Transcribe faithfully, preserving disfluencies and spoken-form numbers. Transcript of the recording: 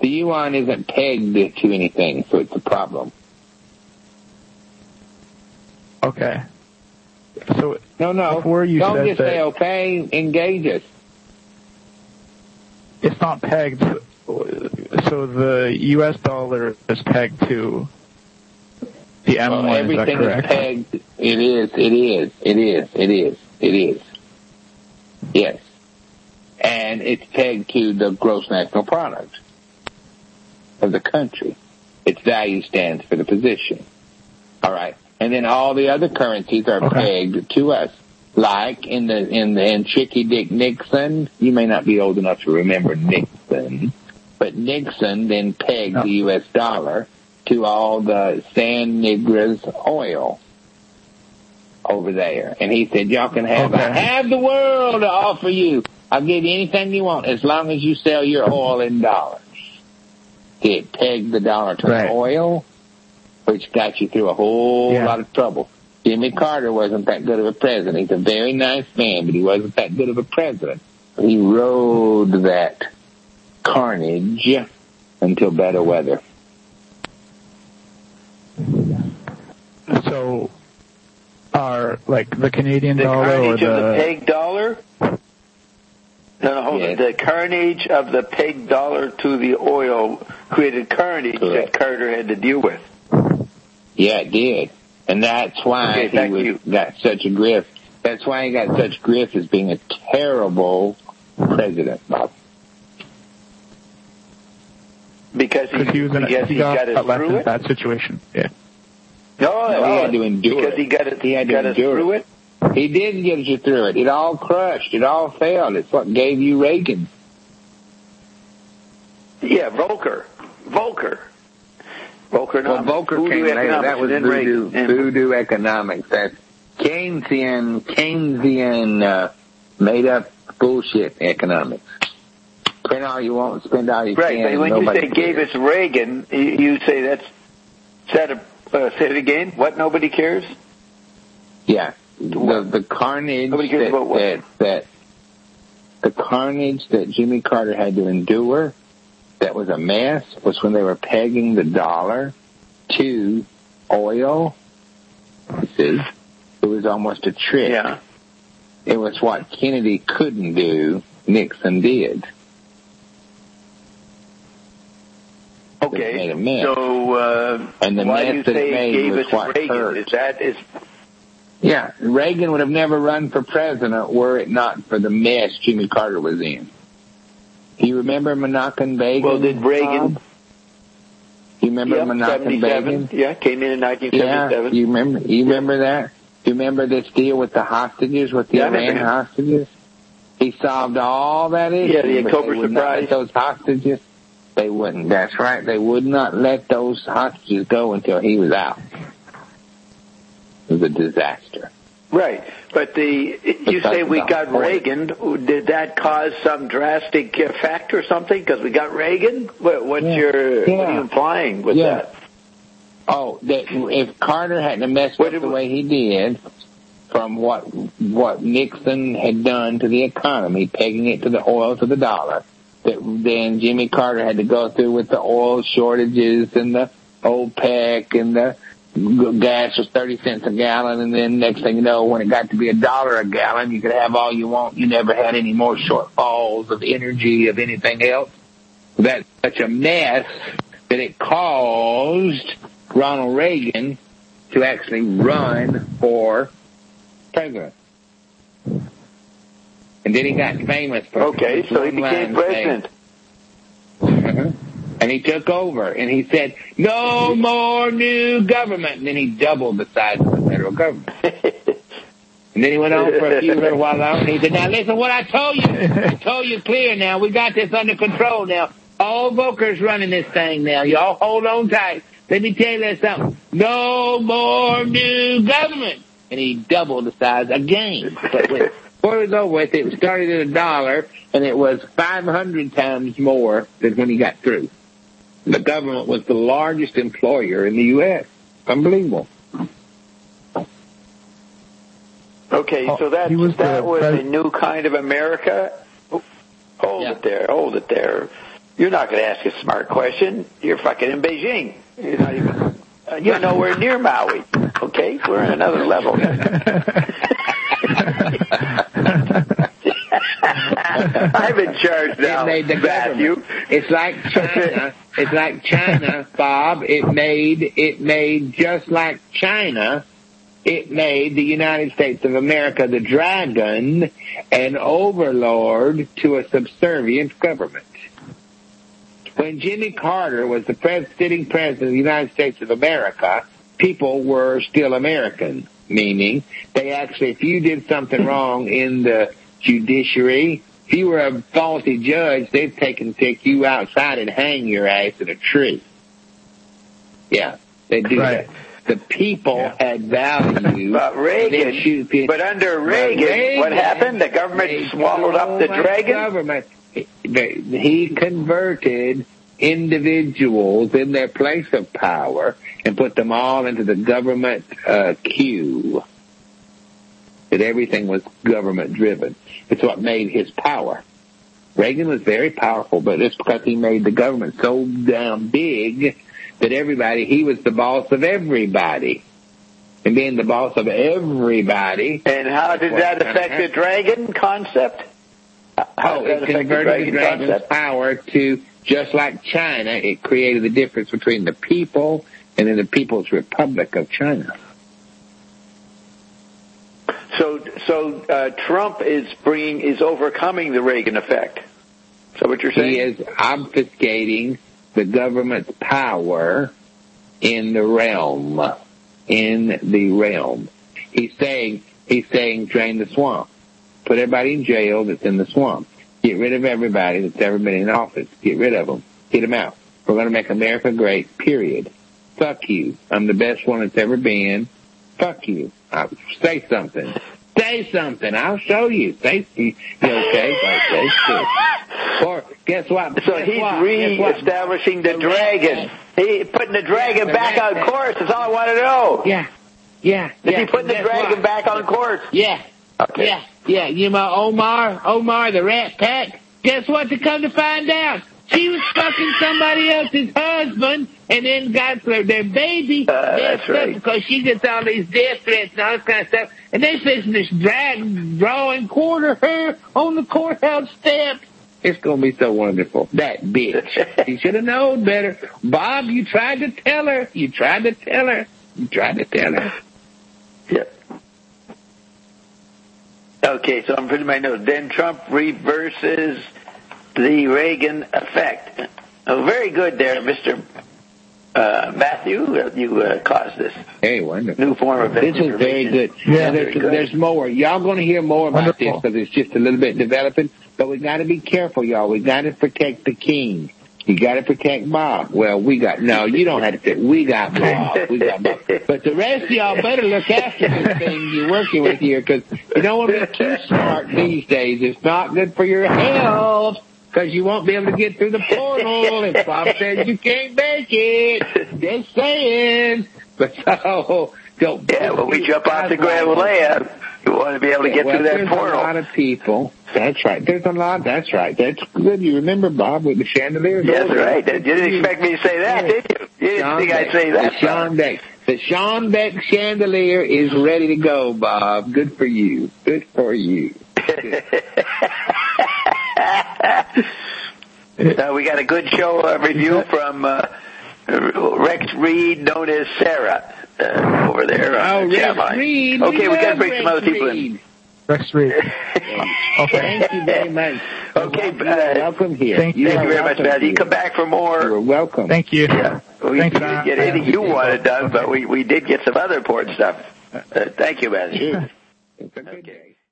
The yuan isn't pegged to anything, so it's a problem. Okay. So no, no. Before you Don't said just that say, okay, engage us. It's not pegged. So the U S dollar is pegged to the M one, well, everything is that correct? is pegged. It is, it is, it is, it is, it is. Yes. And it's pegged to the gross national product of the country. Its value stands for the position. All right. And then all the other currencies are okay. pegged to us. Like in the in the in Tricky Dick Nixon, you may not be old enough to remember Nixon, but Nixon then pegged no. the U S dollar to all the San Negras oil over there. And he said, y'all can have, okay. I have the world to offer you. I'll give you anything you want as long as you sell your oil in dollars. It pegged the dollar to right. the oil, which got you through a whole yeah. lot of trouble. Jimmy Carter wasn't that good of a president. He's a very nice man, but he wasn't that good of a president. He rode that carnage until better weather. So, are like the Canadian the dollar or the... the... the peg dollar? No, no, hold yes. on. The carnage of the peg dollar to the oil created carnage Correct. that Carter had to deal with. Yeah, it did. And that's why okay, he was, you. got such a grift. That's why he got such grift as being a terrible president, Bob. Because he, he was in a, he, he got, got, got left through in it? that situation. Yeah. No, no, no, he had to endure because it. he got it. He had to got endure us through it. it. He did get you through it. It all crushed. It all failed. It's what gave you Reagan. Yeah, Volcker. Volcker. Volcker. Well, Volcker came later. That was voodoo, voodoo economics. That's Keynesian, Keynesian, uh, made up bullshit economics. Print all you want, spend all you right, can. Right, but when you say gave us Reagan, you say that's, is that a, uh, say it again? What, nobody cares? Yeah. The, the carnage nobody cares that, about what? that, that, the carnage that Jimmy Carter had to endure that was a mess was when they were pegging the dollar to oil. You see? It was almost a trick. Yeah. It was what Kennedy couldn't do, Nixon did. Okay. Made a mess. So, uh, and the why mess do you that say it made gave was us what Reagan? hurt. Is that is? Yeah, Reagan would have never run for president were it not for the mess Jimmy Carter was in. Do you remember Menachem Begin? Well, did Reagan? Bob? You remember yep, Menachem Begin? Yeah, came in in nineteen seventy-seven. Yeah, you remember? You remember that? You remember this deal with the hostages, with the yeah, Iran hostages? He solved all that issue. Yeah, the October surprise. Those hostages, they wouldn't. That's right. They would not let those hostages go until he was out. It was a disaster. Right, but the you say we got Reagan. Did that cause some drastic effect or something? Because we got Reagan. What, what's yeah. your yeah. what are you implying with yeah. that? Oh, that if Carter hadn't messed up the way he did, from what what Nixon had done to the economy, pegging it to the oil to the dollar, that then Jimmy Carter had to go through with the oil shortages and the OPEC and the gas was thirty cents a gallon, and then next thing you know, when it got to be a dollar a gallon, you could have all you want. You never had any more shortfalls of energy, of anything else. That's such a mess that it caused Ronald Reagan to actually run for president. And then he got famous for okay, so he became president. Uh-huh. And he took over, and he said, no more new government. And then he doubled the size of the federal government. And then he went on for a few little while longer, and he said, now listen what I told you. I told you clear now. We got this under control now. All Volker's running this thing now. Y'all hold on tight. Let me tell you something. No more new government. And he doubled the size again. But when, before it was over with, it started at a dollar, and it was five hundred times more than when he got through. The government was the largest employer in the U S Unbelievable. Okay, so that oh, was that was pres- a new kind of America. Hold yeah. it there, hold it there. You're not going to ask a smart question. You're fucking in Beijing. You're not even, uh, you're nowhere near Maui. Okay? We're in another level. I'm in charge now, it made the Matthew. Government. It's like China. It's like China, Bob. It made, it made just like China. It made the United States of America the dragon, an overlord to a subservient government. When Jimmy Carter was the pres- sitting president of the United States of America, people were still American, meaning they actually, if you did something wrong in the judiciary, if you were a faulty judge, they'd take and take you outside and hang your ass in a tree. Yeah, they'd do right. that. The people yeah. had value. But Reagan, but under Reagan, Reagan, what happened? The government swallowed up the dragon? Government. He converted individuals in their place of power and put them all into the government uh, queue. That everything was government driven. It's what made his power. Reagan was very powerful, but it's because he made the government so damn big that everybody, he was the boss of everybody. And being the boss of everybody. And how did that affect the dragon concept? How oh, it converted the, dragon the dragon's concept? power to, just like China, it created the difference between the people and then the People's Republic of China. So, so uh, Trump is bringing, is overcoming the Reagan effect. Is that what you're saying? He is obfuscating the government's power in the realm, in the realm. He's saying, he's saying, drain the swamp. Put everybody in jail that's in the swamp. Get rid of everybody that's ever been in office. Get rid of them. Get them out. We're going to make America great, period. Fuck you. I'm the best one that's ever been. Fuck you. I'll say something. Say something. I'll show you. Say, you okay? Say shit. Or guess what? So guess he's what? re-establishing the, the dragon. He putting the dragon yeah, back on course. That's all I want to know. Yeah. Yeah. Is yeah. he putting the dragon what? back on course? Yeah. Okay. Yeah. Yeah. You know Omar, Omar the Rat Pack. Guess what? To come to find out, she was fucking somebody else's husband and then got their, their baby. Uh, that's right. Because she gets all these death threats and all this kind of stuff. And they fixing this drag, draw and quarter her on the courthouse steps. It's going to be so wonderful. That bitch. She should have known better. Bob, you tried to tell her. You tried to tell her. You tried to tell her. Yeah. Okay, so I'm putting my notes. Then Trump reverses the Reagan effect. Oh, very good there, Mister Uh, Matthew. You uh, caused this. Hey, wonderful. New form of This is very good. Yeah, there's, good. there's more. Y'all going to hear more about wonderful. this because it's just a little bit developing. But we got to be careful, y'all. We got to protect the king. You got to protect Bob. Well, we got no. You don't have to. We got Bob. We got Bob. But the rest of y'all better look after this thing you're working with here because you don't want to be too smart these days. It's not good for your health. Because you won't be able to get through the portal if Bob says you can't make it. Just saying. But so, don't. Yeah, when we jump off the Galileo, you want to be able to get well, through that there's portal. There's a lot of people. That's right. There's a lot. That's right. That's good. You remember, Bob, with the chandelier? That's right. You didn't expect me to say that, did you? You didn't Sean think Beck. I'd say that. The Sean Beck. The Sean Beck chandelier is ready to go, Bob. Good for you. Good for you. Good. Uh, we got a good show uh, review from uh, Rex Reed, known as Sarah, uh, over there. On oh, the Rex Reed. Okay, we, we got to bring Rex some other people Reed. in. Rex Reed. Okay. Thank you very much. Okay, uh, welcome here. Thank you, thank you very much, Matt. You come back for more. You're welcome. Thank you. Yeah. We Thanks, didn't get anything you wanted done, but we, we did get some other important stuff. Uh, thank you, Matt. Sure. It's a good day.